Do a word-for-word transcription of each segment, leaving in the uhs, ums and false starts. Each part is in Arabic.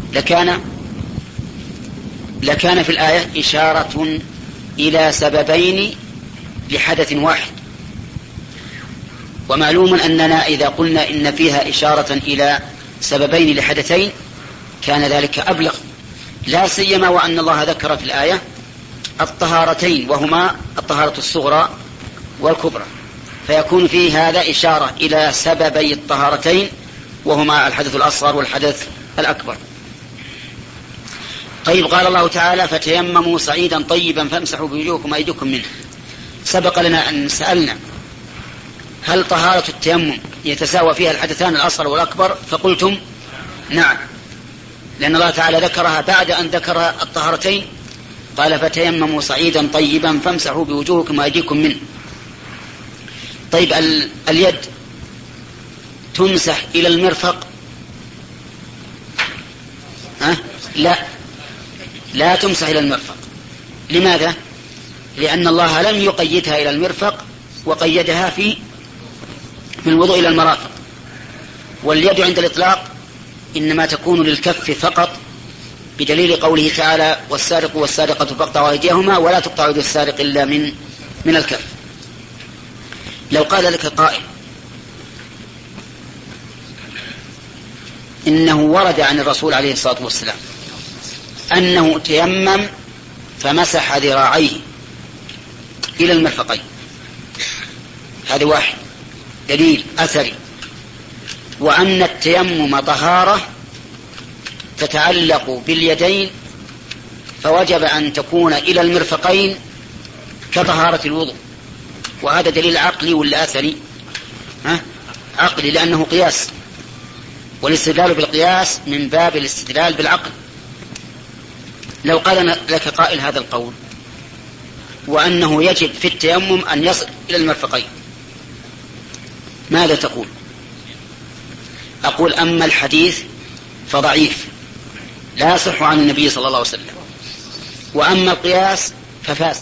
لكان لكان في الآية إشارة إلى سببين لحدث واحد. ومعلوم أننا إذا قلنا إن فيها إشارة إلى سببين لحدثين كان ذلك أبلغ، لا سيما وأن الله ذكر في الآية الطهارتين وهما الطهارة الصغرى والكبرى، فيكون فيه هذا إشارة إلى سببي الطهارتين وهما الحدث الأصغر والحدث الأكبر. طيب، قال الله تعالى فتيمموا صعيدا طيبا فامسحوا بوجوهكم وأيديكم منه. سبق لنا أن سألنا هل طهارة التيمم يتساوى فيها الحدثان الأصغر والأكبر؟ فقلتم نعم، لأن الله تعالى ذكرها بعد أن ذكر الطهارتين، قال فتيمموا صعيدا طيبا فامسحوا بوجوهكم وأيديكم منه. طيب، اليد تمسح إلى المرفق؟ ها؟ لا، لا تمسح إلى المرفق. لماذا؟ لأن الله لم يقيدها إلى المرفق وقيدها في من الوضوء إلى المرافق. واليد عند الإطلاق إنما تكون للكف فقط، بدليل قوله تعالى والسارق والسارقة فاقطعوا أيديهما ولا تقطع يد السارق إلا من من الكف. لو قال لك قائل إنه ورد عن الرسول عليه الصلاة والسلام أنه تيمم فمسح ذراعيه إلى المرفقين، هذا واحد دليل أثري، وأن التيمم طهارة تتعلق باليدين فوجب أن تكون إلى المرفقين كطهارة الوضوء، وهذا دليل عقلي ولا أثري؟ ها؟ عقلي، لأنه قياس، والاستدلال بالقياس من باب الاستدلال بالعقل. لو قال لك قائل هذا القول وأنه يجب في التيمم أن يصل إلى المرفقين، ماذا تقول؟ أقول أما الحديث فضعيف لا يصح عن النبي صلى الله عليه وسلم، وأما القياس ففاسد.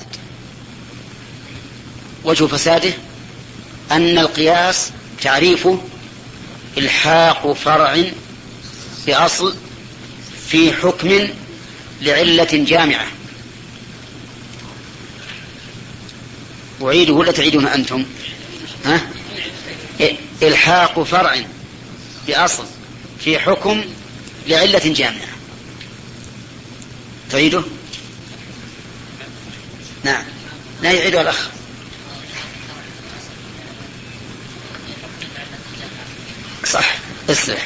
وجه فساده أن القياس تعريفه إلحاق فرع بأصل في حكم لعلة جامعة. أعيده ولا تعيدون أنتم؟ ها؟ إلحاق فرع بأصل في حكم لعلة جامعة. تعيده؟ نعم، لا يعيده الأخ. صح، اصلح.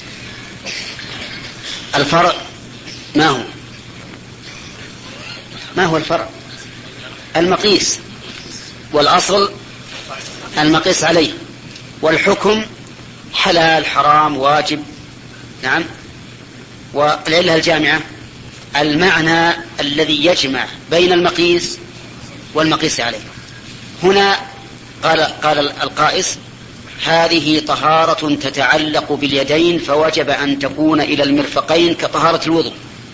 الفرع ما هو؟ ما هو الفرع؟ المقيس، والأصل المقيس عليه، والحكم حلال حرام واجب. نعم. والعلة الجامعة المعنى الذي يجمع بين المقيس والمقيس عليه. هنا قال قال القائس هذه طهارة تتعلق باليدين فوجب أن تكون إلى المرفقين كطهارة الوضوء.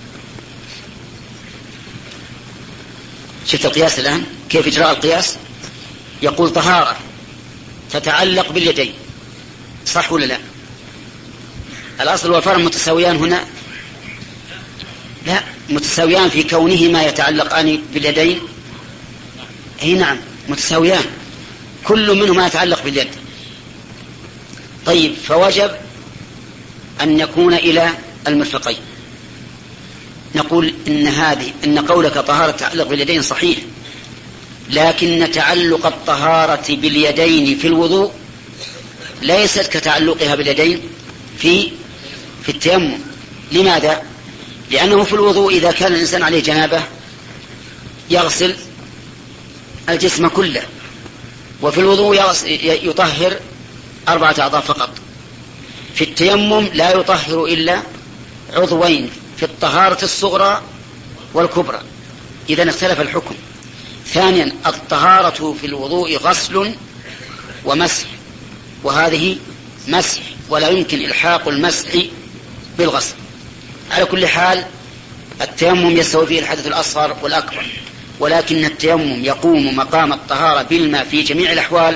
شفت القياس الآن كيف إجراء القياس؟ يقول طهارة تتعلق باليدين، صح ولا لا؟ الأصل والفرع متساويان هنا؟ لا، متساويان في كونهما يتعلقان باليدين. اي نعم متساويان، كل منهما يتعلق باليد. طيب، فوجب أن يكون إلى المرفقين. نقول إن هذه إن قولك طهارة تتعلق باليدين صحيح، لكن تعلق الطهارة باليدين في الوضوء ليست كتعلقها باليدين في في التيمم. لماذا؟ لأنه في الوضوء إذا كان الإنسان عليه جنابة يغسل الجسم كله، وفي الوضوء يطهر أربعة أعضاء فقط. في التيمم لا يطهر إلا عضوين في الطهارة الصغرى والكبرى، إذن اختلف الحكم. ثانيا، الطهارة في الوضوء غسل ومسح، وهذه مسح ولا يمكن إلحاق المسح بالغسل. على كل حال التيمم يستوي فيه الحدث الأصغر والأكبر، ولكن التيمم يقوم مقام الطهارة بالماء في جميع الأحوال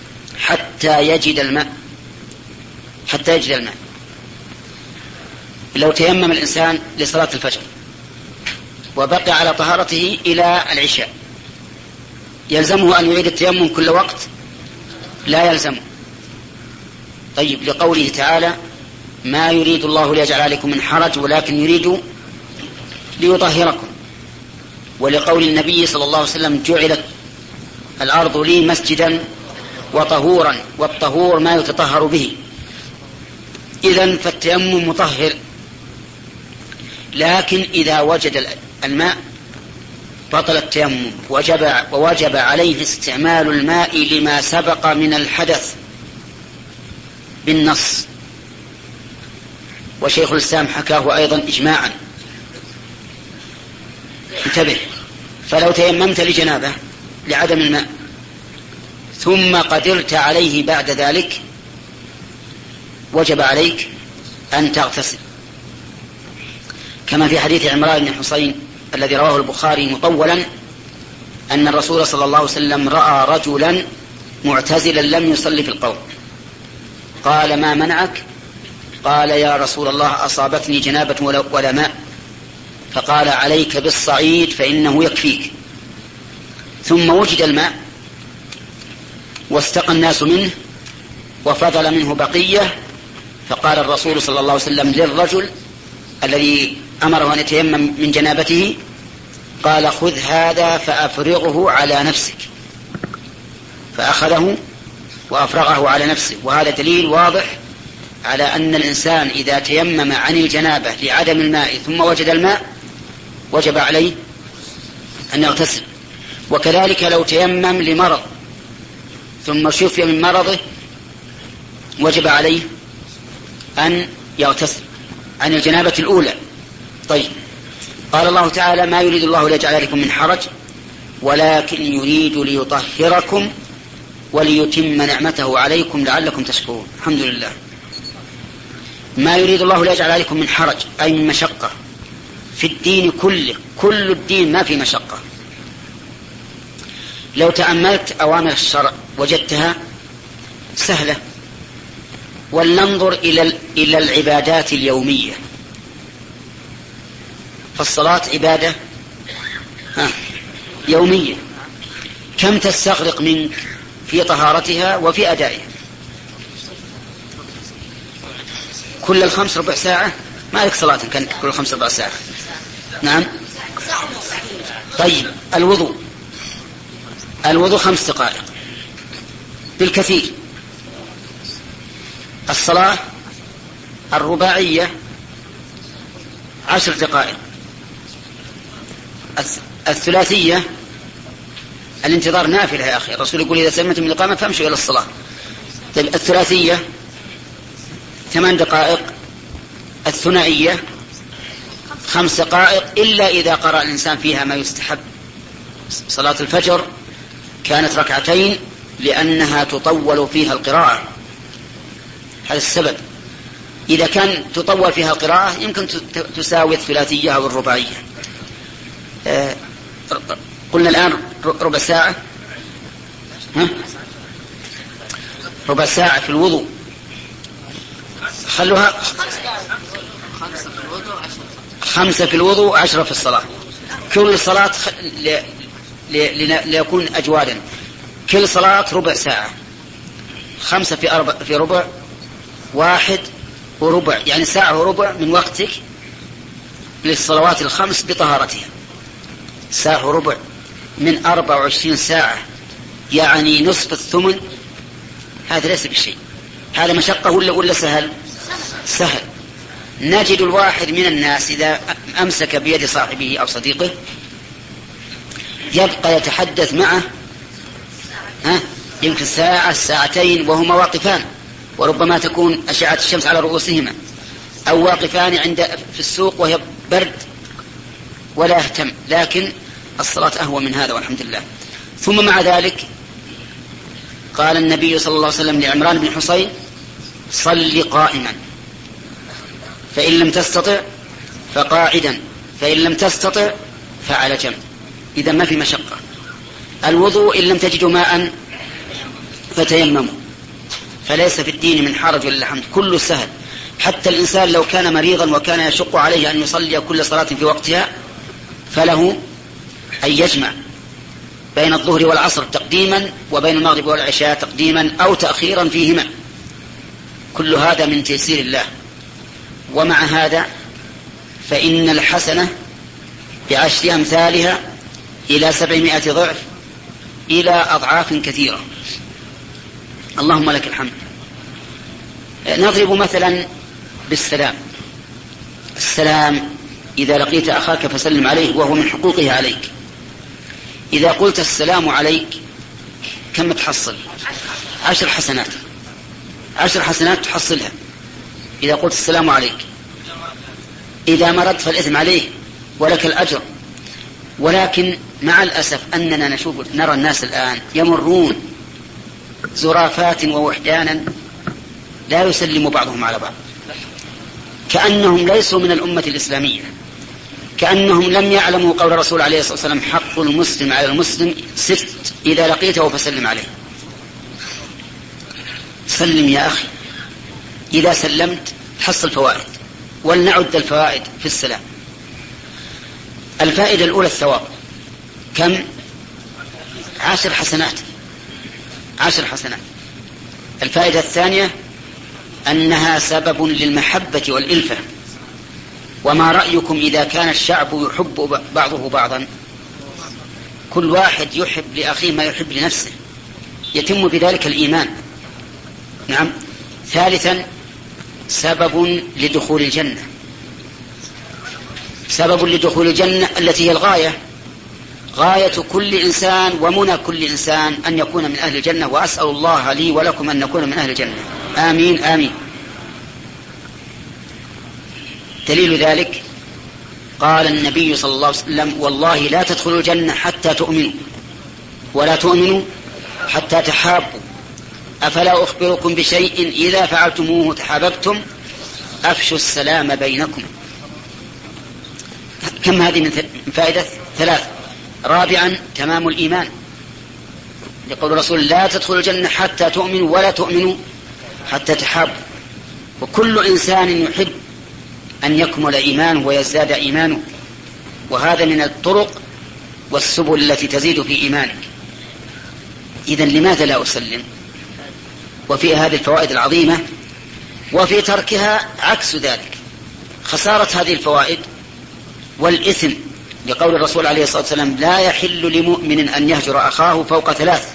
حتى يجد الماء حتى يجد الماء لو تيمم الإنسان لصلاة الفجر وبقي على طهارته إلى العشاء يلزمه أن يعيد التيمم كل وقت؟ لا يلزمه. طيب، لقوله تعالى ما يريد الله ليجعل عليكم من حرج ولكن يريد ليطهركم، ولقول النبي صلى الله عليه وسلم جعلت الأرض لي مسجدا وطهورا، والطهور ما يتطهر به. إذن فالتيمم مطهر، لكن إذا وجد الماء بطل التيمم، وجب, ووجب عليه استعمال الماء لما سبق من الحدث بالنص، وشيخ الإسلام حكاه أيضا إجماعا. انتبه، فلو تيممت لجنابه لعدم الماء ثم قدرت عليه بعد ذلك وجب عليك أن تغتسل، كما في حديث عمران بن حصين الذي رواه البخاري مطولا أن الرسول صلى الله عليه وسلم رأى رجلا معتزلا لم يصلي في القوم، قال ما منعك؟ قال يا رسول الله أصابتني جنابة ولا ماء، فقال عليك بالصعيد فإنه يكفيك. ثم وجد الماء واستقى الناس منه وفضل منه بقية، فقال الرسول صلى الله عليه وسلم للرجل الذي أمره أن يتيمم من جنابته، قال خذ هذا فأفرغه على نفسك، فأخذه وأفرغه على نفسه. وهذا دليل واضح على أن الإنسان إذا تيمم عن الجنابة لعدم الماء ثم وجد الماء وجب عليه أن يغتسل. وكذلك لو تيمم لمرض ثم شفي من مرضه وجب عليه أن يغتسل عن الجنابة الأولى. طيب، قال الله تعالى ما يريد الله ليجعل عليكم من حرج ولكن يريد ليطهركم وليتم نعمته عليكم لعلكم تشكرون. الحمد لله. ما يريد الله ليجعل عليكم من حرج أي من مشقة في الدين كله، كل الدين ما في مشقة. لو تأملت أوامر الشرع وجدتها سهلة. ولننظر إلى إلى العبادات اليومية، فالصلاة عبادة يومية، كم تستغرق منك في طهارتها وفي أدائها؟ كل الخمس ربع ساعة؟ ما لك صلاة كانت كل الخمس ربع ساعة. نعم. طيب، الوضوء الوضوء خمس دقائق بالكثير. الصلاة الرباعية عشر دقائق. الثلاثية الانتظار نافلة يا أخي، الرسول يقول إذا سمعتم من الإقامة فامشوا إلى الصلاة. طيب، الثلاثية ثمان دقائق. الثنائية خمس دقائق، إلا إذا قرأ الإنسان فيها ما يستحب. صلاة الفجر كانت ركعتين لأنها تطول فيها القراءة، هذا السبب. إذا كان تطول فيها القراءة يمكن تساوي الثلاثية أو الرباعية. آه قلنا الآن ربع ساعة، ها؟ ربع ساعة في الوضوء، خلوها خمسة في الوضوء وعشرة في الصلاة. كل صلاة خ... ل... ل... ليكون أجوادا، كل صلاة ربع ساعة. خمسة في أربع في ربع واحد وربع، يعني ساعة وربع من وقتك للصلوات الخمس بطهارتها. ساعة وربع من أربع وعشرين ساعة، يعني نصف الثمن. هذا ليس بالشيء، هذا مشقة ولا ولا سهل؟ سهل. نجد الواحد من الناس إذا أمسك بيد صاحبه أو صديقه يبقى يتحدث معه ها يمكن ساعة ساعتين وهما واقفان، وربما تكون أشعة الشمس على رؤوسهما، أو واقفان عند في السوق وهي برد ولا يهتم. لكن الصلاة أهوى من هذا والحمد لله. ثم مع ذلك قال النبي صلى الله عليه وسلم لعمران بن حصين صل قائما، فإن لم تستطع فقاعدا، فإن لم تستطع فعلى جنب. إذا ما في مشقة. الوضوء إن لم تجدوا ماء فتيمموا، فليس في الدين من حرج ولا حمد، كله سهل. حتى الإنسان لو كان مريضا وكان يشق عليه أن يصلي كل صلاة في وقتها فله أن يجمع بين الظهر والعصر تقديما وبين المغرب والعشاء تقديما أو تأخيرا فيهما. كل هذا من تيسير الله. ومع هذا فإن الحسنة بعشر أمثالها إلى سبعمائة ضعف إلى أضعاف كثيرة. اللهم لك الحمد. نضرب مثلا بالسلام. السلام إذا لقيت أخاك فسلم عليه وهو من حقوقه عليك. إذا قلت السلام عليك كم تحصل؟ عشر حسنات. عشر حسنات تحصلها إذا قلت السلام عليك. إذا مرضت فالإثم عليه ولك الأجر. ولكن مع الأسف أننا نشوف نرى الناس الآن يمرون زرافات ووحدانا لا يسلم بعضهم على بعض، كأنهم ليسوا من الأمة الإسلامية، كأنهم لم يعلموا قول الرسول عليه الصلاة والسلام حق المسلم على المسلم ست إذا لقيته فسلم عليه. سلم يا أخي. إذا سلمت تحصل فوائد. ولنعد الفوائد في السلام. الفائدة الأولى الثواب. كم؟ عشر حسنات. عشر حسنات. الفائدة الثانية أنها سبب للمحبة والإلفة. وما رأيكم إذا كان الشعب يحب بعضه بعضا؟ كل واحد يحب لأخيه ما يحب لنفسه، يتم بذلك الإيمان. نعم. ثالثا سبب لدخول الجنة. سبب لدخول الجنة التي هي الغاية، غاية كل إنسان ومنى كل إنسان أن يكون من أهل الجنة. وأسأل الله لي ولكم أن نكون من أهل الجنة. آمين آمين. دليل ذلك قال النبي صلى الله عليه وسلم والله لا تدخلوا الجنة حتى تؤمنوا ولا تؤمنوا حتى تحابوا. أفلا أخبركم بشيء إذا فعلتموه تحاببتم؟ أفشوا السلام بينكم. كم هذه من فائدة؟ ثلاث. رابعا تمام الإيمان، يقول الرسول لا تدخلوا الجنة حتى تؤمنوا ولا تؤمنوا حتى تحابوا. وكل إنسان يحب أن يكمل إيمانه ويزداد إيمانه، وهذا من الطرق والسبل التي تزيد في إيمانك. إذن لماذا لا أسلم؟ وفي هذه الفوائد العظيمة، وفي تركها عكس ذلك، خسارة هذه الفوائد والإثم، لقول الرسول عليه الصلاة والسلام لا يحل لمؤمن أن يهجر أخاه فوق ثلاث،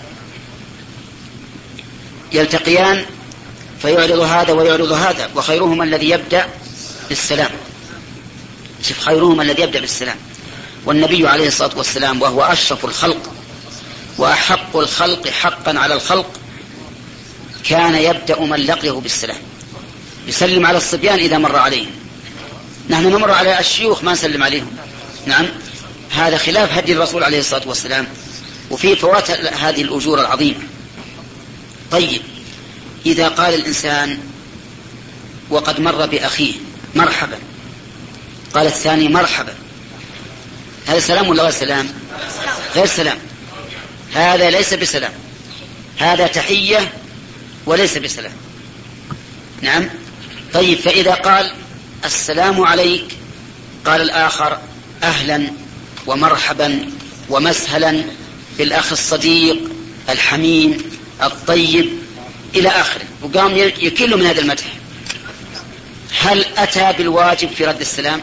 يلتقيان فيعرض هذا ويعرض هذا، وخيرهما الذي يبدأ بالسلام. شوف، خيرهما الذي يبدأ بالسلام. والنبي عليه الصلاة والسلام وهو أشرف الخلق وأحق الخلق حقا على الخلق كان يبدأ من لقيه بالسلام، يسلم على الصبيان إذا مر عليهم. نحن نمر على الشيوخ ما نسلم عليهم. نعم، هذا خلاف هدي الرسول عليه الصلاة والسلام، وفي فوات هذه الأجور العظيمة. طيب، إذا قال الإنسان وقد مر بأخيه مرحبا، قال الثاني مرحبا، هذا سلام ولا غير سلام؟ غير سلام. هذا ليس بسلام، هذا تحية وليس بسلام. نعم. طيب، فإذا قال السلام عليك قال الآخر أهلا ومرحبا ومسهلا بالأخ الصديق الحميم الطيب إلى آخره، وقام يكل من هذا المدح، هل أتى بالواجب في رد السلام؟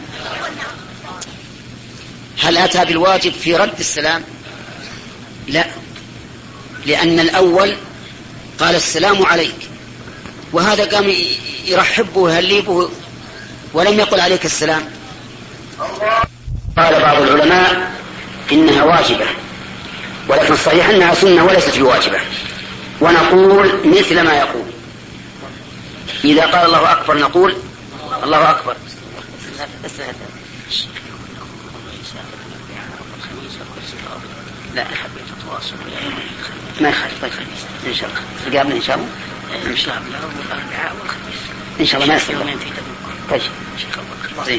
هل أتى بالواجب في رد السلام؟ لا، لأن الأول قال السلام عليك، وهذا قام يرحبه ويهليبه ولم يقل عليك السلام. قال بعض العلماء إنها واجبة، ولكن الصحيح أنها سنة وليست بواجبة. ونقول مثل ما يقول، إذا قال الله أكبر نقول الله أكبر. لا ما يخالف. طيب إن شاء الله قابلنا إن شاء الله إن شاء الله إن شاء الله ما يصير. طيب زين.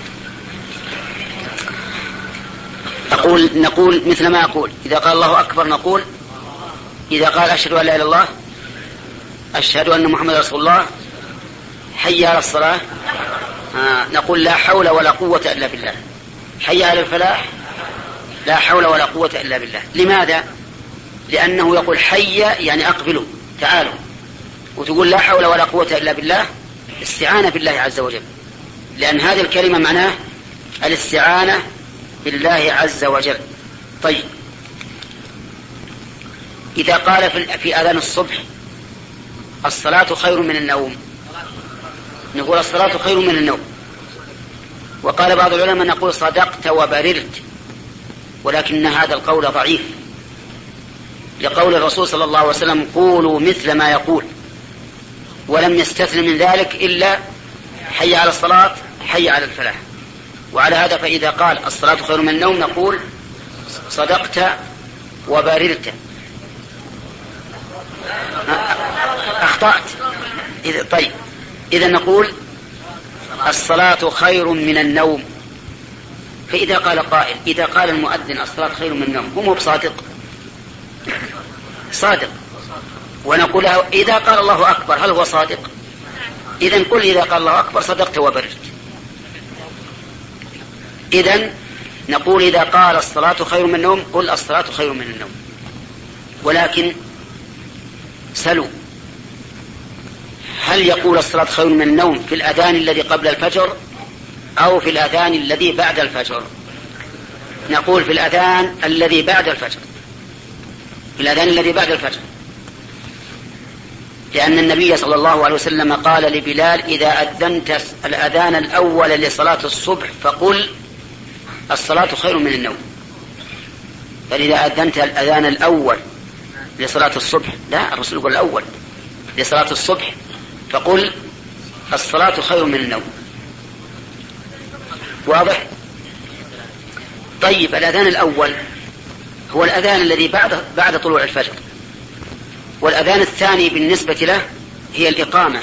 أقول نقول مثل ما أقول، إذا قال الله أكبر نقول، إذا قال أشهد أن لا إله إلا الله، أشهد أن محمد رسول الله، حي على الصلاة آه نقول لا حول ولا قوة إلا بالله. حي على الفلاح لا حول ولا قوة إلا بالله. لماذا؟ لأنه يقول حي يعني أقبلوا تعالوا، وتقول لا حول ولا قوة إلا بالله استعانة بالله عز وجل، لأن هذه الكلمة معناه الاستعانة بالله عز وجل. طيب إذا قال في أذان الصبح الصلاة خير من النوم، نقول الصلاة خير من النوم. وقال بعض العلماء نقول صدقت وبررت، ولكن هذا القول ضعيف، لقول الرسول صلى الله عليه وسلم قولوا مثل ما يقول، ولم يستثن من ذلك إلا حي على الصلاة حي على الفلاح. وعلى هذا فإذا قال الصلاة خير من النوم نقول صدقت وبررت. أخطأت. طيب إذا نقول الصلاة خير من النوم. فإذا قال قائل إذا قال المؤذن الصلاة خير من النوم هم بصادق صادق، ونقول له إذا قال الله أكبر هل هو صادق؟ إذن قل إذا قال الله أكبر صدقت وبررت. إذن نقول إذا قال الصلاة خير من النوم قل الصلاة خير من النوم. ولكن سلوا هل يقول الصلاة خير من النوم في الأذان الذي قبل الفجر أو في الأذان الذي بعد الفجر؟ نقول في الأذان الذي بعد الفجر، في الأذان الذي بعد الفجر، لأن النبي صلى الله عليه وسلم قال لبلال إذا أذنت الأذان الأول لصلاة الصبح فقل الصلاة خير من النوم. فإذا أذنت الأذان الأول لصلاة الصبح، لا الرسول يقول الأول لصلاة الصبح فقل الصلاة خير من النوم. واضح؟ طيب الأذان الأول هو الأذان الذي بعد بعد طلوع الفجر، والأذان الثاني بالنسبة له هي الإقامة.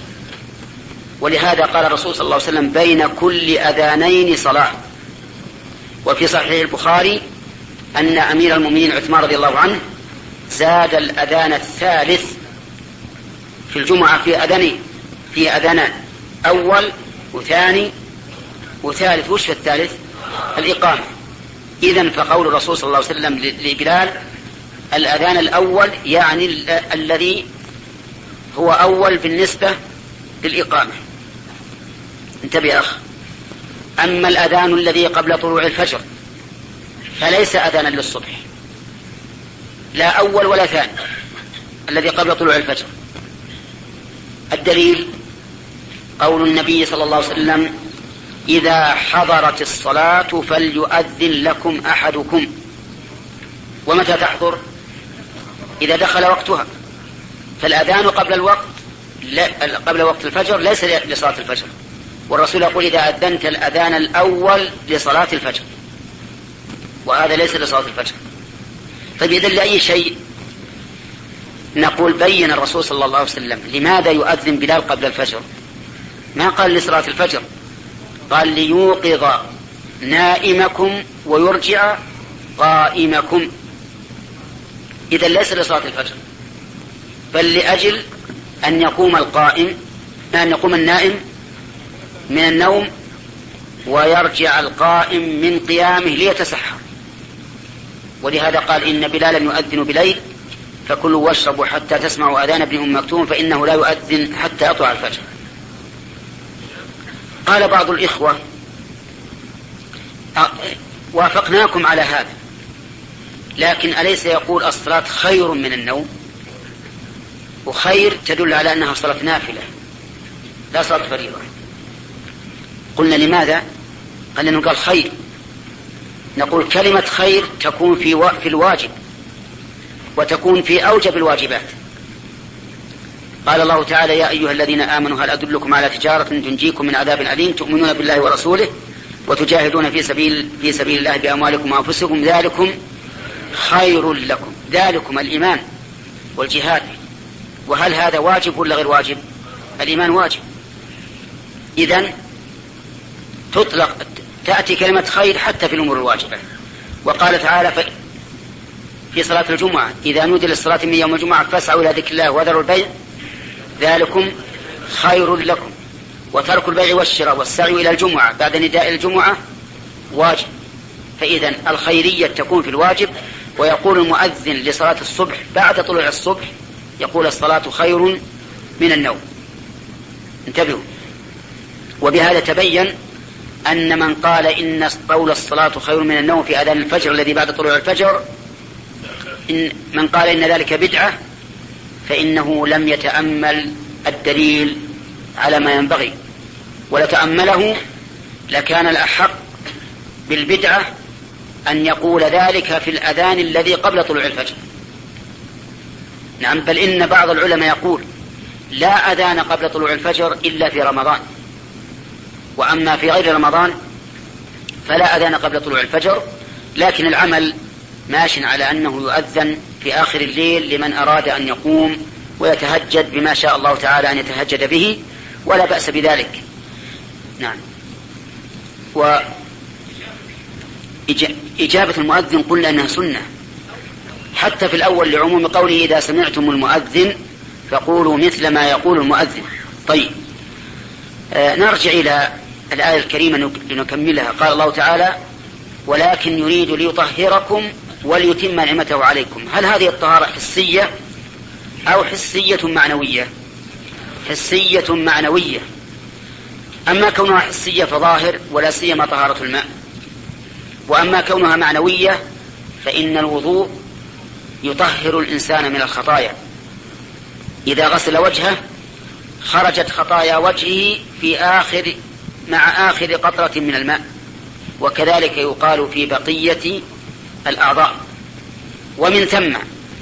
ولهذا قال الرسول صلى الله عليه وسلم بين كل أذانين صلاة. وفي صحيح البخاري أن أمير المؤمنين عثمان رضي الله عنه زاد الأذان الثالث في الجمعة في أذانين، في أذانان أول وثاني وثالث. وش في الثالث؟ الإقامة. إذن فقول الرسول صلى الله عليه وسلم لبلال الأذان الأول يعني ال- الذي هو أول بالنسبة للإقامة. انتبه يا أخ. أما الأذان الذي قبل طلوع الفجر فليس أذانا للصبح، لا أول ولا ثاني، الذي قبل طلوع الفجر. الدليل قول النبي صلى الله عليه وسلم إذا حضرت الصلاة فليؤذن لكم أحدكم. ومتى تحضر؟ إذا دخل وقتها. فالأذان قبل الوقت قبل وقت الفجر ليس لصلاة الفجر، والرسول يقول إذا أذنت الأذان الأول لصلاة الفجر، وهذا ليس لصلاة الفجر. طيب إذن لأي شيء نقول بين الرسول صلى الله عليه وسلم لماذا يؤذن بلال قبل الفجر؟ ما قال لصلاة الفجر، قال ليوقظ نائمكم ويرجع قائمكم. إذا ليس لصلاة الفجر، بل لأجل أن يقوم القائم أن يقوم النائم من النوم ويرجع القائم من قيامه ليتسحر. ولهذا قال إن بلالا يؤذن بليل فكلوا واشربوا حتى تسمعوا أذان ابن أم مكتوم فإنه لا يؤذن حتى يطلع الفجر. قال بعض الإخوة وافقناكم على هذا، لكن أليس يقول الصلاة خير من النوم؟ وخير تدل على أنها صلاة نافلة لا صلاة فريضة. قلنا لماذا؟ قال لأنه قال خير. نقول كلمة خير تكون في في الواجب وتكون في أوجب الواجبات. قال الله تعالى يا أيها الذين آمنوا هل أدلكم على تجارة تنجيكم من عذاب أليم تؤمنون بالله ورسوله وتجاهدون في سبيل في سبيل الله بأموالكم وأنفسكم ذلكم خير لكم. ذلكم الإيمان والجهاد. وهل هذا واجب ولا غير واجب؟ الإيمان واجب. إذن تطلق تأتي كلمة خير حتى في الأمور الواجبة. وقال تعالى في صلاة الجمعة إذا نودي للصلاة من يوم الجمعة فاسعوا إلى ذكر الله وذروا البيع ذلكم خير لكم. وترك البيع والشراء والسعي إلى الجمعة بعد نداء الجمعة واجب. فإذا الخيرية تكون في الواجب. ويقول المؤذن لصلاة الصبح بعد طلوع الصبح يقول الصلاة خير من النوم. انتبهوا. وبهذا تبين أن من قال إن قول الصلاة خير من النوم في أذان الفجر الذي بعد طلوع الفجر، إن من قال إن ذلك بدعة فإنه لم يتأمل الدليل على ما ينبغي، ولتأمله لكان الأحق بالبدعة أن يقول ذلك في الأذان الذي قبل طلوع الفجر. نعم، بل إن بعض العلماء يقول لا أذان قبل طلوع الفجر إلا في رمضان، وأما في غير رمضان فلا أذان قبل طلوع الفجر. لكن العمل ماش على أنه يؤذن في آخر الليل لمن أراد أن يقوم ويتهجد بما شاء الله تعالى أن يتهجد به، ولا بأس بذلك. نعم. وإجابة المؤذن قلنا أنها سنة حتى في الأول لعموم قوله إذا سمعتم المؤذن فقولوا مثل ما يقول المؤذن. طيب، آه نرجع إلى الآية الكريمة لنكملها. قال الله تعالى ولكن يريد ليطهركم وليتم نعمته عليكم. هل هذه الطهارة حسية أو حسية معنوية؟ حسية معنوية. أما كونها حسية فظاهر ولا سيما طهارة الماء. وأما كونها معنوية فإن الوضوء يطهر الإنسان من الخطايا. إذا غسل وجهه خرجت خطايا وجهه في آخر مع آخر قطرة من الماء، وكذلك يقال في بقية الأعضاء. ومن ثم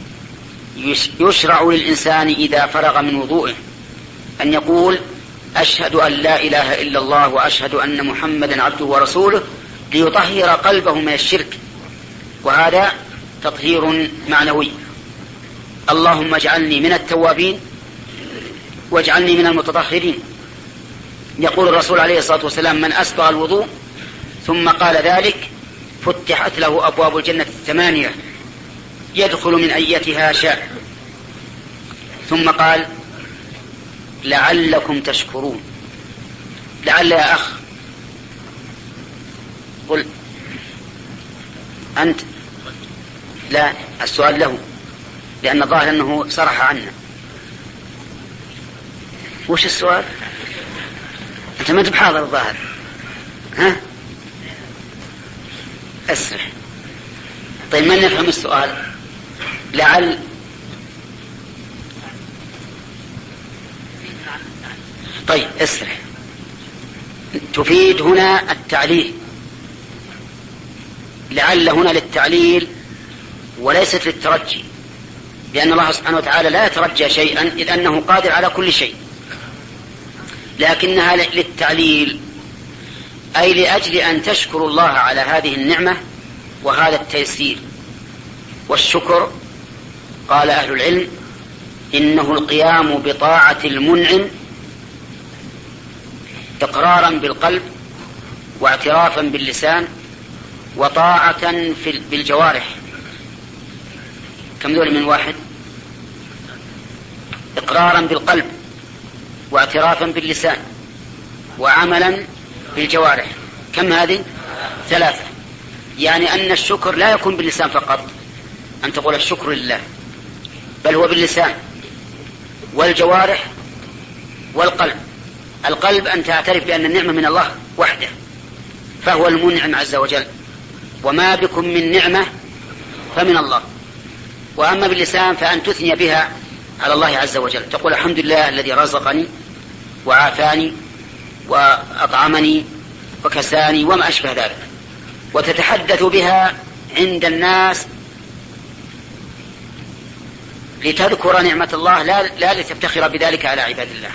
يشرع للإنسان إذا فرغ من وضوءه أن يقول أشهد أن لا إله إلا الله وأشهد أن محمدا عبده ورسوله ليطهر قلبه من الشرك، وهذا تطهير معنوي. اللهم اجعلني من التوابين واجعلني من المتطهرين. يقول الرسول عليه الصلاة والسلام من أسبغ الوضوء ثم قال ذلك فتحت له أبواب الجنة الثمانية يدخل من أيتها شاء. ثم قال لعلكم تشكرون. لعل يا أخ قل أنت. لا، السؤال له لأن الظاهر أنه صرح عنا. وش السؤال؟ أنت ما تبحاضر الظاهر. ها؟ أسرح. طيب من نفهم السؤال؟ لعل طيب اسرح. تفيد هنا التعليل. لعل هنا للتعليل وليست للترجي، لأن الله سبحانه وتعالى لا يترجى شيئا إذ أنه قادر على كل شيء، لكنها للتعليل أي لأجل أن تشكروا الله على هذه النعمة وهذا التيسير. والشكر قال أهل العلم إنه القيام بطاعة المنعم إقرارا بالقلب واعترافا باللسان وطاعة بالجوارح. كم ذول من واحد؟ إقرارا بالقلب واعترافا باللسان وعملا بالجوارح. كم هذه؟ ثلاثة. يعني أن الشكر لا يكون باللسان فقط، أن تقول الشكر لله، بل هو باللسان والجوارح والقلب. القلب أن تعترف بأن النعمة من الله وحده فهو المنعم عز وجل، وما بكم من نعمة فمن الله. وأما باللسان فأن تثني بها على الله عز وجل، تقول الحمد لله الذي رزقني وعافاني وأطعمني وكساني وما أشبه ذلك، وتتحدث بها عند الناس لتذكر نعمة الله لا, لا لتفتخر بذلك على عباد الله.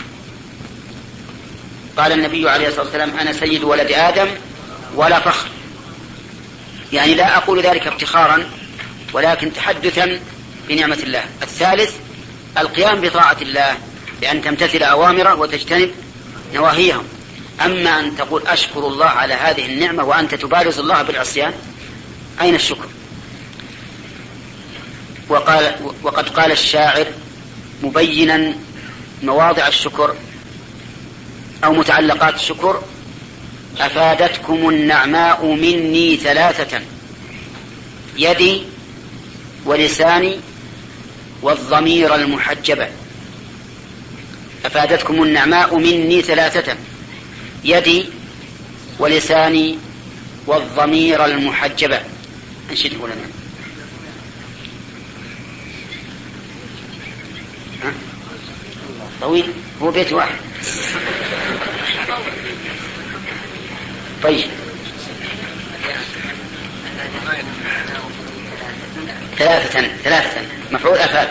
قال النبي عليه الصلاة والسلام أنا سيد ولد آدم ولا فخر، يعني لا أقول ذلك افتخارا ولكن تحدثا بنعمة الله. الثالث القيام بطاعة الله بأن تمتثل أوامره وتجتنب نواهيهم. أما أن تقول أشكر الله على هذه النعمة وأنت تبارز الله بالعصيان، أين الشكر؟ وقال وقد قال الشاعر مبينا مواضع الشكر أو متعلقات الشكر: أفادتكم النعماء مني ثلاثة: يدي ولساني والضمير المحجبة. أفادتكم النعماء مني ثلاثة: يدي ولساني والضمير المحجبة. أنشده لنا. طويل، هو بيت واحد. طيب، ثلاثة ثلاثة مفعول أفاد.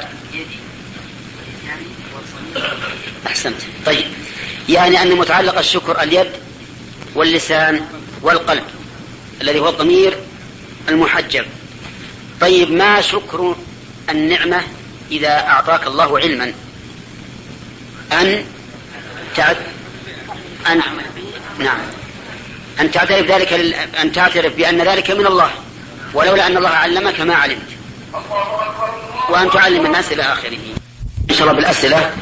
أحسنت. طيب، يعني أن متعلق الشكر اليد واللسان والقلب الذي هو الضمير المحجب. طيب، ما شكر النعمة إذا أعطاك الله علما؟ أن تعد أن نعم أن تعترف ذلك لل... أن تعترف بأن ذلك من الله، ولولا أن الله علمك ما علمت، وأن تعلم الناس إلى آخره. إن شاء الله بالأسئلة،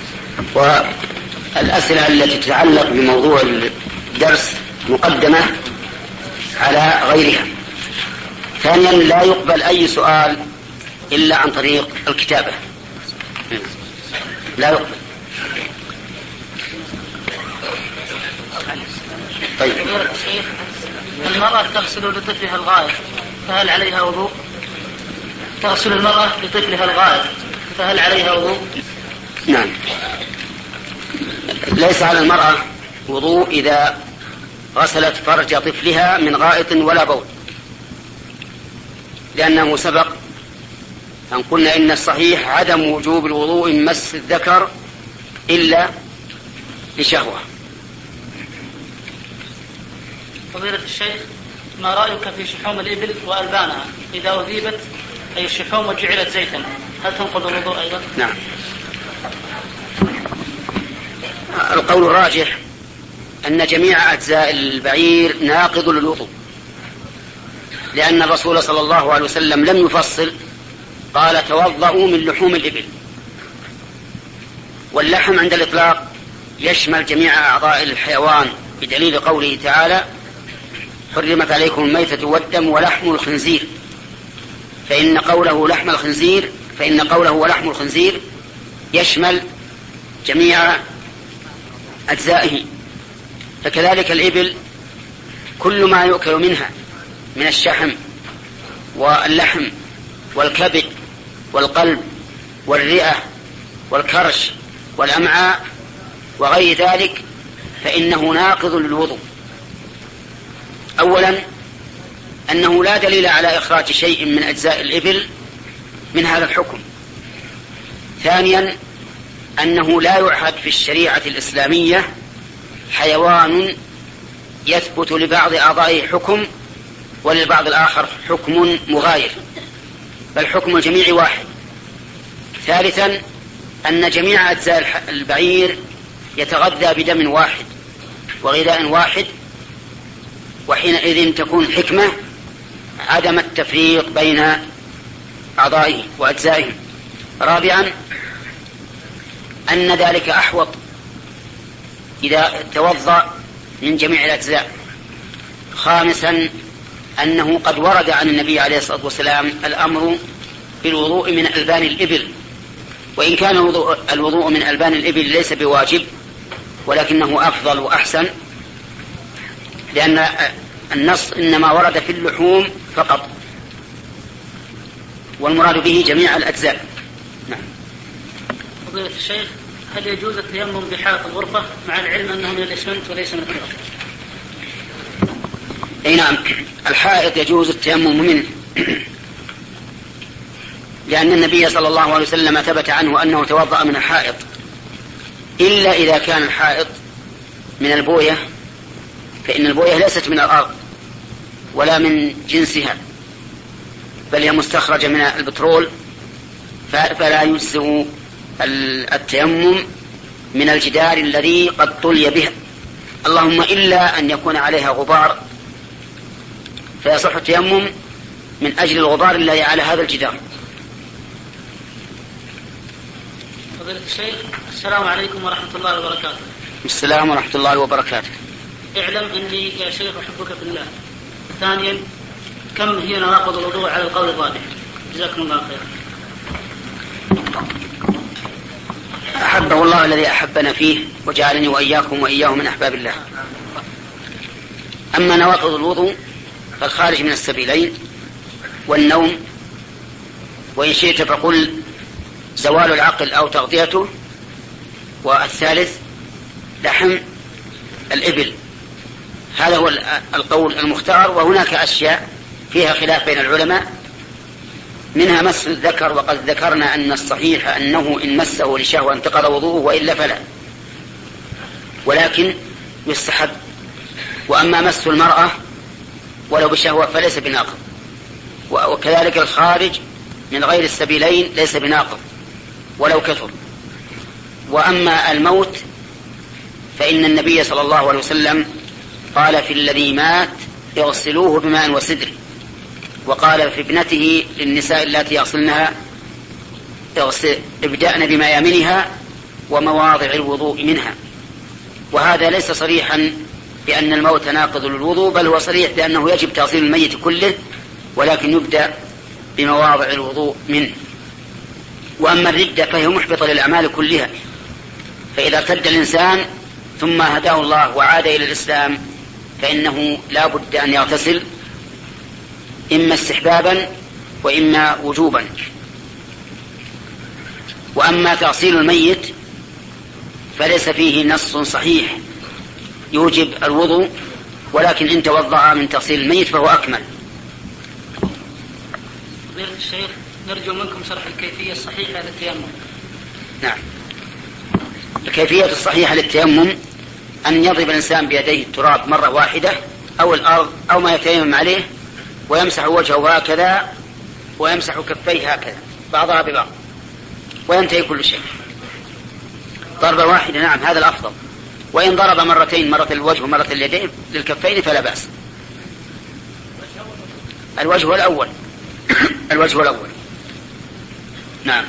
والأسئلة التي تتعلق بموضوع الدرس مقدمة على غيرها. ثانيا، لا يقبل أي سؤال إلا عن طريق الكتابة، لا يقبل. طيب، المرأة تغسل لطفلها الغائط فهل عليها وضوء؟ تغسل المرأة لطفلها الغائط فهل عليها وضوء؟ نعم، ليس على المرأة وضوء إذا غسلت فرج طفلها من غائط ولا بول، لأنه سبق أن قلنا إن الصحيح عدم وجوب الوضوء من مس الذكر إلا لشهوة. فضيلة الشيخ، ما رأيك في شحوم الإبل وألبانها إذا أذيبت أي الشحوم وجعلت زيتا، هل تنقض الوضوء أيضا؟ نعم، القول الراجح أن جميع أجزاء البعير ناقض للوضوء، لأن الرسول صلى الله عليه وسلم لم يفصل، قال: توضؤوا من لحوم الإبل. واللحم عند الإطلاق يشمل جميع أعضاء الحيوان، بدليل قوله تعالى: حرمت عليكم الميتة والدم ولحم الخنزير. فإن قوله لحم الخنزير فإن قوله ولحم الخنزير يشمل جميع أجزائه. فكذلك الإبل كل ما يؤكل منها من الشحم واللحم والكبد والقلب والرئة والكرش والأمعاء وغير ذلك فإنه ناقض للوضوء. أولا، أنه لا دليل على إخراج شيء من أجزاء الإبل من هذا الحكم. ثانيا، أنه لا يعهد في الشريعة الإسلامية حيوان يثبت لبعض أعضائه حكم وللبعض الآخر حكم مغاير، بل حكم الجميع واحد. ثالثا، أن جميع أجزاء البعير يتغذى بدم واحد وغذاء واحد، وحينئذ تكون حكمة عدم التفريق بين أعضائه وأجزائه. رابعا، أن ذلك أحوط إذا توضأ من جميع الأجزاء. خامسا، أنه قد ورد عن النبي عليه الصلاة والسلام الأمر بالوضوء من ألبان الإبل، وإن كان الوضوء من ألبان الإبل ليس بواجب، ولكنه أفضل وأحسن، لأن النص إنما ورد في اللحوم فقط، والمراد به جميع الأجزاء. نعم. فضيلة الشيخ، هل يجوز التيمم بحائط الغرفة مع العلم أنه من الإسمنت وليس من التراب؟ أي نعم، الحائط يجوز التيمم منه، لأن النبي صلى الله عليه وسلم ثبت عنه أنه توضأ من الحائط، إلا إذا كان الحائط من البوية، فإن البوية ليست من الأرض ولا من جنسها، بل هي مستخرجة من البترول، فلا يجزئ التيمم من الجدار الذي قد طلي بها، اللهم إلا أن يكون عليها غبار، فيصح التيمم من أجل الغبار الذي على هذا الجدار. فضيلة الشيخ، السلام عليكم ورحمة الله وبركاته. السلام ورحمة الله وبركاته. اعلم أني يا شيخ أحبك في الله. ثانيا، كم هي نواقض الوضوء على القول الراجح؟ جزاكم الله خيرا. أحبه الله الذي أحبنا فيه وجعلني وإياكم وإياه من أحباب الله. أما نواقض الوضوء فالخارج من السبيلين والنوم، وإن شئت فقل زوال العقل أو تغطيته، والثالث لحم الإبل. هذا هو القول المختار، وهناك أشياء فيها خلاف بين العلماء، منها مس الذكر، وقد ذكرنا أن الصحيح أنه إن مسه لشهوة انتقض وضوءه وإلا فلا، ولكن يستحب. وأما مس المرأة ولو بشهوة فليس بناقض، وكذلك الخارج من غير السبيلين ليس بناقض ولو كثر. وأما الموت فإن النبي صلى الله عليه وسلم قال في الذي مات اغسلوه بماء وسدر، وقال في ابنته للنساء اللاتي يغسلنها ابدأن بميامنها ومواضع الوضوء منها. وهذا ليس صريحا بأن الموت ناقض للوضوء، بل هو صريح بأنه يجب تغسيل الميت كله، ولكن يبدأ بمواضع الوضوء منه. وأما الردة فهي محبطة للأعمال كلها، فإذا ارتد الإنسان ثم هداه الله وعاد إلى الإسلام فإنه لا بد أن يغتسل، إما استحبابا وإما وجوبا. وأما تغسيل الميت فليس فيه نص صحيح يوجب الوضوء، ولكن إن توضأ من تغسيل الميت فهو أكمل. فضيلة الشيخ، نرجو منكم شرح الكيفية الصحيحة للتيمم. نعم، الكيفية الصحيحة للتيمم أن يضرب الإنسان بيديه التراب مرة واحدة أو الأرض أو ما يتيمم عليه، ويمسح وجهه هكذا ويمسح كفيه هكذا بعضها ببعض، وينتهي كل شيء. ضربة واحدة، نعم هذا الأفضل. وإن ضرب مرتين، مرة الوجه ومرة اليدين للكفين فلا بأس. الوجه هو الأول الوجه هو الأول نعم.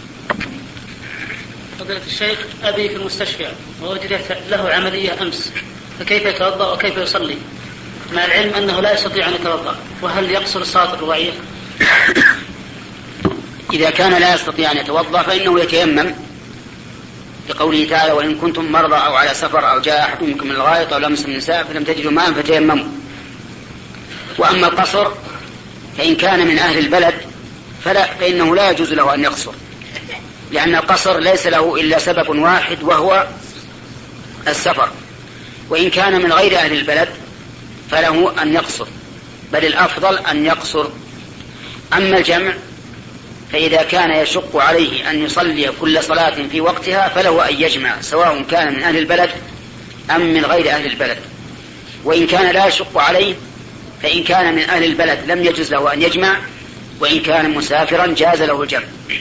فضيلة الشيخ، أبي في المستشفى ووجدت له عملية أمس، فكيف يتوضأ وكيف يصلي مع العلم أنه لا يستطيع أن يتوضأ؟ وهل يقصر الصلاة الرباعية؟ إذا كان لا يستطيع أن يتوضأ فإنه يتيمم، لقوله تعالى وإن كنتم مرضى أو على سفر أو جاء أحد منكم من الغائط أو لمس النساء فلم تجدوا ماء فتيمموا. وأما القصر فإن كان من أهل البلد فلا، فإنه لا يجوز له أن يقصر، لأن القصر ليس له إلا سبب واحد وهو السفر. وإن كان من غير أهل البلد فله أن يقصر، بل الأفضل أن يقصر. أما الجمع فإذا كان يشق عليه أن يصلي كل صلاة في وقتها فله أن يجمع، سواء كان من أهل البلد أم من غير أهل البلد. وإن كان لا يشق عليه فإن كان من أهل البلد لم يجوز له أن يجمع، وإن كان مسافرا جاز له الجمع.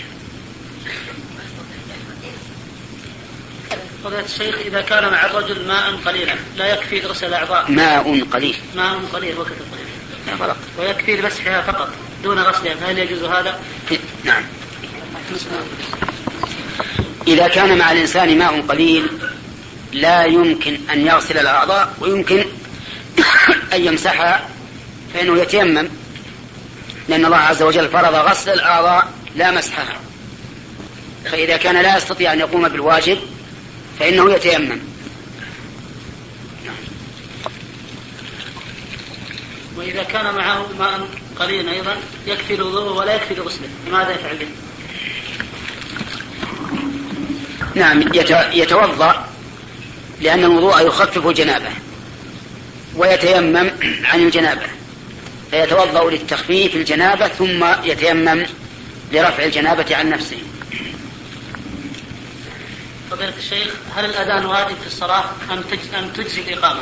فضيلة الشيخ، إذا كان مع الرجل ماء قليلا لا يكفي لغسل الأعضاء؟ ماء قليل ماء قليل وكذا قليل ويكفي لمسحها فقط دون غسلها، فهل يجوز هذا؟ نعم. إذا كان مع الإنسان ماء قليل لا يمكن أن يغسل الأعضاء ويمكن أن يمسحها فإنه يتيمم، لأن الله عز وجل فرض غسل الأعضاء لا مسحها. فإذا كان لا يستطيع أن يقوم بالواجب فإنه يتيمم. وإذا كان معه ماء قليلا أيضا يكفي الوضوء ولا يكفي لغسله، ماذا يفعل به؟ نعم، يتوضأ، لأن الوضوء يخفف الجنابة، ويتيمم عن الجنابة، فيتوضأ للتخفيف الجنابة ثم يتيمم لرفع الجنابة عن نفسه. فضيلة الشيخ، هل الأذان واجب في الصلاة أم تجزي الإقامة؟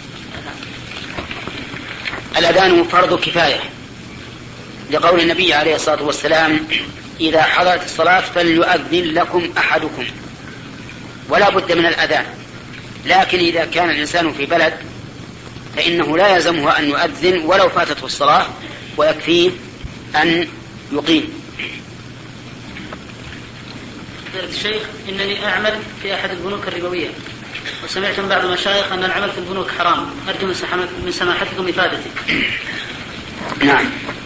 الأذان فرض كفاية، لقول النبي عليه الصلاة والسلام إذا حضرت الصلاة فليؤذن لكم أحدكم، ولا بد من الأذان. لكن إذا كان الإنسان في بلد فإنه لا يلزمه أن يؤذن ولو فاتته الصلاة، ويكفيه أن يقيم. فضيلة الشيخ، إنني أعمل في أحد البنوك الربوية، وسمعت من بعض المشايخ أن العمل في البنوك حرام، أرجو من سماحتكم إفادتي. نعم،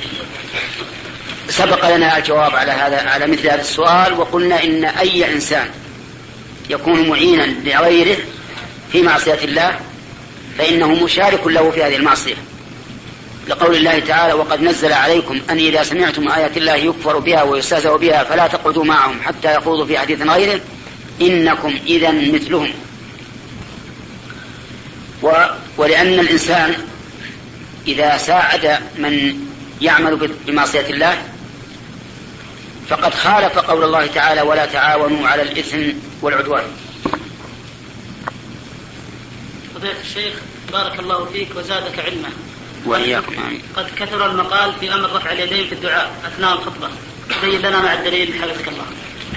سبق لنا الجواب على هذا على مثل هذا السؤال، وقلنا إن أي إنسان يكون معينا لغيره في معصية الله فإنه مشارك له في هذه المعصية، لقول الله تعالى: وقد نزل عليكم أن إذا سمعتم آيات الله يكفر بها ويستهزأ بها فلا تقعدوا معهم حتى يخوضوا في حديث غيره إنكم إذا مثلهم. و... ولأن الإنسان إذا ساعد من يعمل بمعصية الله فقد خالف قول الله تعالى: ولا تعاونوا على الإثم والعدوان. فضيلة الشيخ بارك الله فيك وزادك علما. وإياكم. قد كثر المقال في أمر رفع اليدين في الدعاء أثناء الخطبة، بين لنا مع الدليل حفظك الله.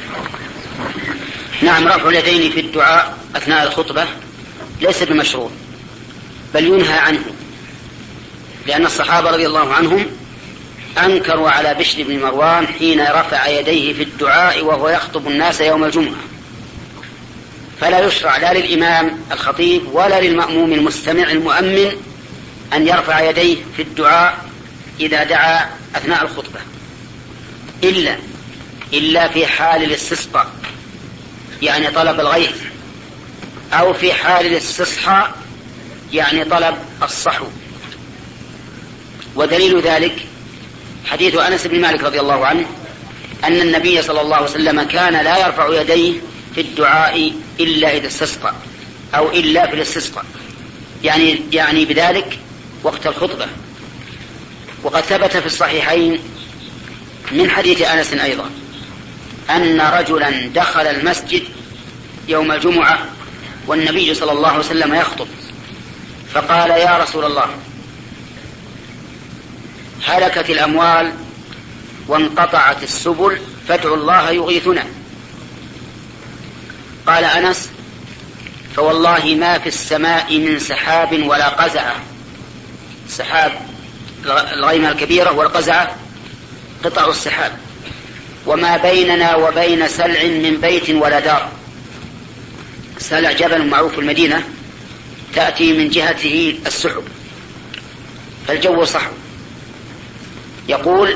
نعم، رفع اليدين في الدعاء أثناء الخطبة ليس بمشروع، بل ينهى عنه، لأن الصحابة رضي الله عنهم أنكروا على بشر بن مروان حين رفع يديه في الدعاء وهو يخطب الناس يوم الجمعة، فلا يشرع لا للإمام الخطيب ولا للمأموم المستمع المؤمن أن يرفع يديه في الدعاء إذا دعا أثناء الخطبة، إلا إلا في حال الاستسقاء يعني طلب الغيث، أو في حال الاستصحاء يعني طلب الصحو. ودليل ذلك حديث أنس بن مالك رضي الله عنه أن النبي صلى الله عليه وسلم كان لا يرفع يديه في الدعاء إلا إذا استسقى أو إلا في الاستسقاء، يعني يعني بذلك وقت الخطبة. وقد ثبت في الصحيحين من حديث أنس أيضا أن رجلا دخل المسجد يوم الجمعة والنبي صلى الله عليه وسلم يخطب، فقال: يا رسول الله، هلكت الأموال وانقطعت السبل فادعوا الله يغيثنا. قال أنس: فوالله ما في السماء من سحاب ولا قزعة. السحاب الغيمة الكبيرة والقزعة قطع السحاب، وما بيننا وبين سلع من بيت ولا دار. سلع جبل معروف في المدينة تأتي من جهته السحب، فالجو صحو. يقول: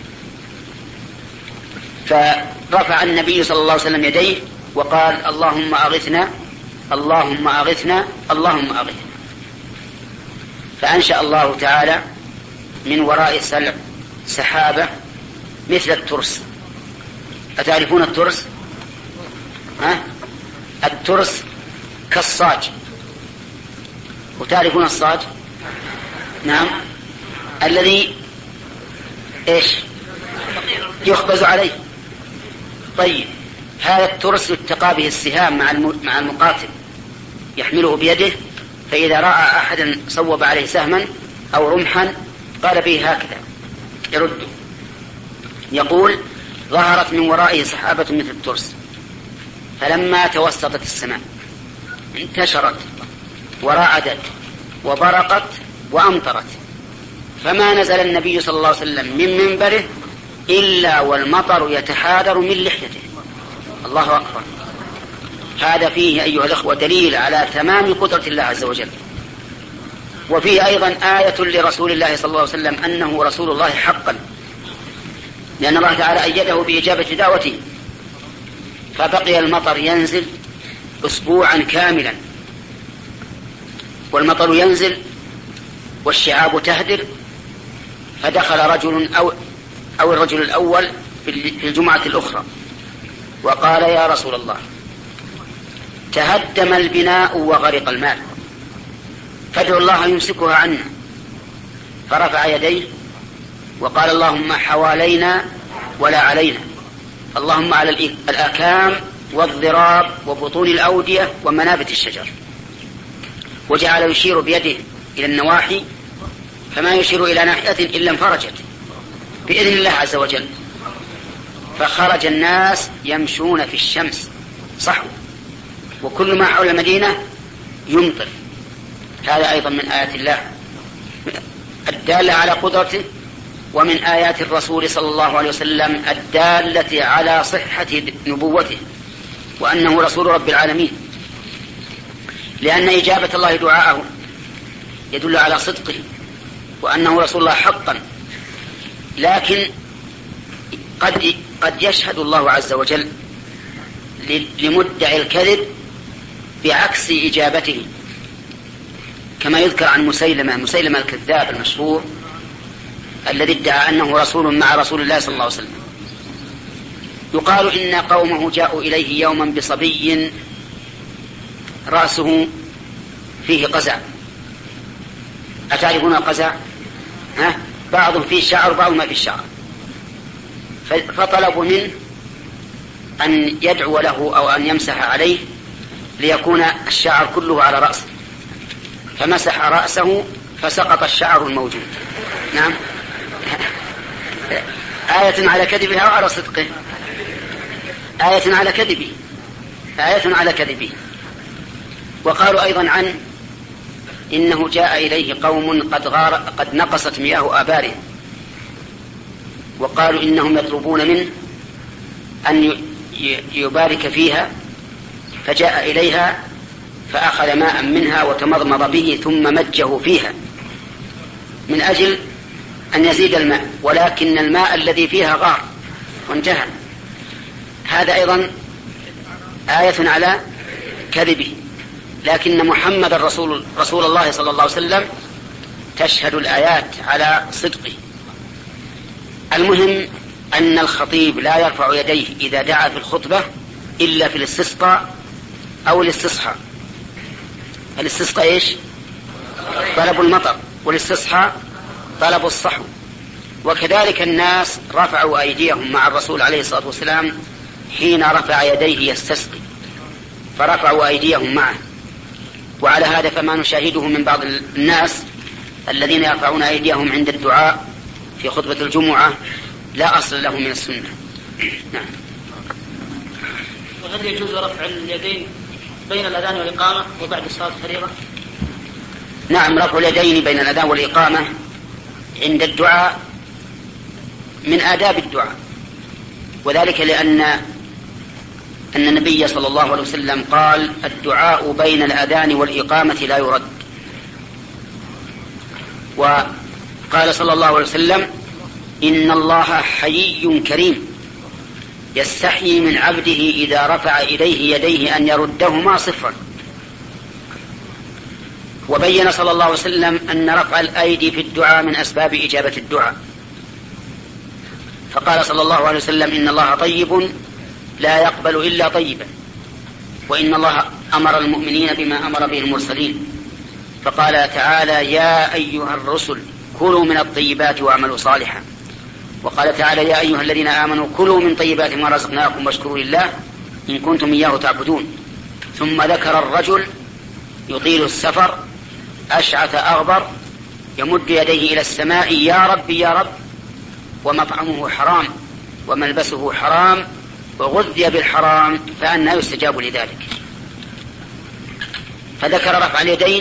فرفع النبي صلى الله عليه وسلم يديه وقال: اللهم أغثنا اللهم أغثنا اللهم أغثنا. فأنشأ الله تعالى من وراء السلع سحابة مثل الترس. أتعرفون الترس؟ ها؟ الترس كالصاج. وتعرفون الصاج؟ نعم، الذي إيش يخبز عليه. طيب، هذا الترس يتقى به السهام مع المقاتل، يحمله بيده، فإذا رأى أحدا صوب عليه سهما أو رمحا قال به هكذا يرده. يقول: ظهرت من ورائه سحابة مثل الترس، فلما توسطت السماء انتشرت ورعدت وبرقت وأمطرت، فما نزل النبي صلى الله عليه وسلم من منبره إلا والمطر يتحادر من لحيته. الله أكبر. هذا فيه أيها الأخوة دليل على تمام قدرة الله عز وجل، وفيه أيضا آية لرسول الله صلى الله عليه وسلم أنه رسول الله حقا، لأن الله تعالى أيده بإجابة دعوته، فبقي المطر ينزل أسبوعا كاملا، والمطر ينزل والشعاب تهدر. فدخل رجل أو, أو الرجل الأول في الجمعة الأخرى وقال: يا رسول الله، تهدم البناء وغرق المال، فادعوا الله يمسكها عنا. فرفع يديه وقال: اللهم حوالينا ولا علينا، اللهم على الأكام والضراب وبطون الأودية ومنابت الشجر. وجعل يشير بيده إلى النواحي، فما يشير إلى ناحية إلا انفرجت بإذن الله عز وجل، فخرج الناس يمشون في الشمس صحو، وكل ما حول المدينة يمطر. هذا أيضا من آيات الله الدالة على قدرته، ومن آيات الرسول صلى الله عليه وسلم الدالة على صحة نبوته وأنه رسول رب العالمين. لأن إجابة الله دعاءه يدل على صدقه وأنه رسول الله حقا، لكن قد قد يشهد الله عز وجل لمدعي الكذب بعكس إجابته، كما يذكر عن مسيلمة مسيلمة الكذاب المشهور الذي ادعى أنه رسول مع رسول الله صلى الله عليه وسلم. يقال إن قومه جاءوا إليه يوما بصبي رأسه فيه قزع. أتعرفون القزع؟ ها؟ بعض فيه شعر بعض ما فيه شعر. فطلبوا منه أن يدعو له أو أن يمسح عليه ليكون الشعر كله على رأسه، فمسح رأسه فسقط الشعر الموجود. نعم. آية على كذبه أو على صدقه؟ آية على كذبه، آية على كذبه. وقالوا أيضا عنه إنه جاء إليه قوم قد, غار قد نقصت مياه آبارهم، وقالوا إنهم يطلبون منه أن يبارك فيها، فجاء إليها فأخذ ماء منها وتمضمض به ثم مجه فيها من أجل أن يزيد الماء، ولكن الماء الذي فيها غار وانتهى. هذا أيضا آية على كذبه، لكن محمد رسول, رسول الله صلى الله عليه وسلم تشهد الآيات على صدقه. المهم أن الخطيب لا يرفع يديه إذا دعا في الخطبة إلا في الاستسقاء أو الاستصحاء. الاستسقاء إيش؟ طلب المطر، والاستصحاء طلب الصحو. وكذلك الناس رفعوا أيديهم مع الرسول عليه الصلاة والسلام حين رفع يديه يستسقي، فرفعوا أيديهم معه. وعلى هذا فما نشاهده من بعض الناس الذين يرفعون أيديهم عند الدعاء في خطبة الجمعة لا أصل له من السنة. نعم. وهل يجوز رفع اليدين بين الأذان والإقامة وبعد صلاة الفريضة؟ نعم، رفع اليدين بين الأذان والإقامة عند الدعاء من آداب الدعاء، وذلك لأن أن النبي صلى الله عليه وسلم قال الدعاء بين الأذان والإقامة لا يرد. وقال صلى الله عليه وسلم إن الله حيي كريم يستحيي من عبده إذا رفع إليه يديه أن يردهما صفرا. وبين صلى الله عليه وسلم أن رفع الأيدي في الدعاء من أسباب إجابة الدعاء، فقال صلى الله عليه وسلم إن الله طيب لا يقبل إلا طيبا، وإن الله أمر المؤمنين بما أمر به المرسلين، فقال تعالى يا أيها الرسل كلوا من الطيبات واعملوا صالحا، وقال تعالى يا أيها الذين آمنوا كلوا من طيبات ما رزقناكم واشكروا لله إن كنتم إياه تعبدون. ثم ذكر الرجل يطيل السفر أشعث أغبر يمد يديه إلى السماء يا رب يا رب، ومطعمه حرام وملبسه حرام وغذي بالحرام فأنى يستجاب لذلك. فذكر رفع اليدين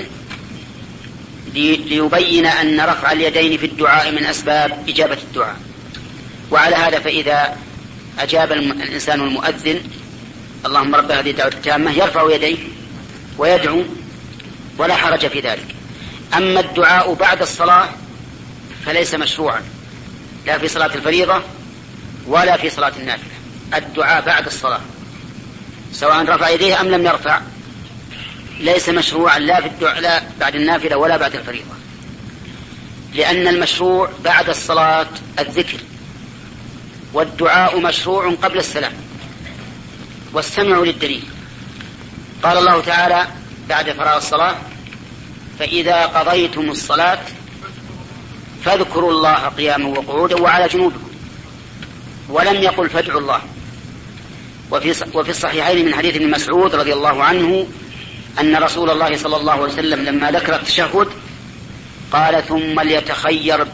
ليبين أن رفع اليدين في الدعاء من أسباب إجابة الدعاء. وعلى هذا فإذا أجاب الإنسان المؤذن اللهم رب هذه الدعوة التامة يرفع يديه ويدعو ولا حرج في ذلك. أما الدعاء بعد الصلاة فليس مشروعا لا في صلاة الفريضة ولا في صلاة النافلة. الدعاء بعد الصلاة سواء رفع يديه أم لم يرفع ليس مشروعا لا في الدعاء لا بعد النافلة ولا بعد الفريضة، لأن المشروع بعد الصلاة الذكر، والدعاء مشروع قبل السلام. واستمعوا للدليل. قال الله تعالى بعد فراغ الصلاة فإذا قضيتم الصلاة فاذكروا الله قياما وقعودا وعلى جنوبكم، ولم يقل فادعوا الله. وفي وفي الصحيحين من حديث ابن مسعود رضي الله عنه أن رسول الله صلى الله عليه وسلم لما ذكر التشهد قال ثم ليتخير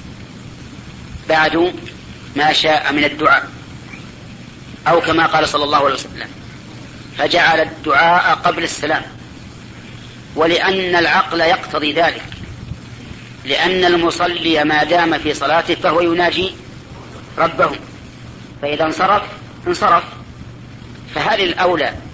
بعد ما شاء من الدعاء، أو كما قال صلى الله عليه وسلم فجعل الدعاء قبل السلام. ولأن العقل يقتضي ذلك، لأن المصلي ما دام في صلاته فهو يناجي ربه، فإذا انصرف انصرف. فهل الأولى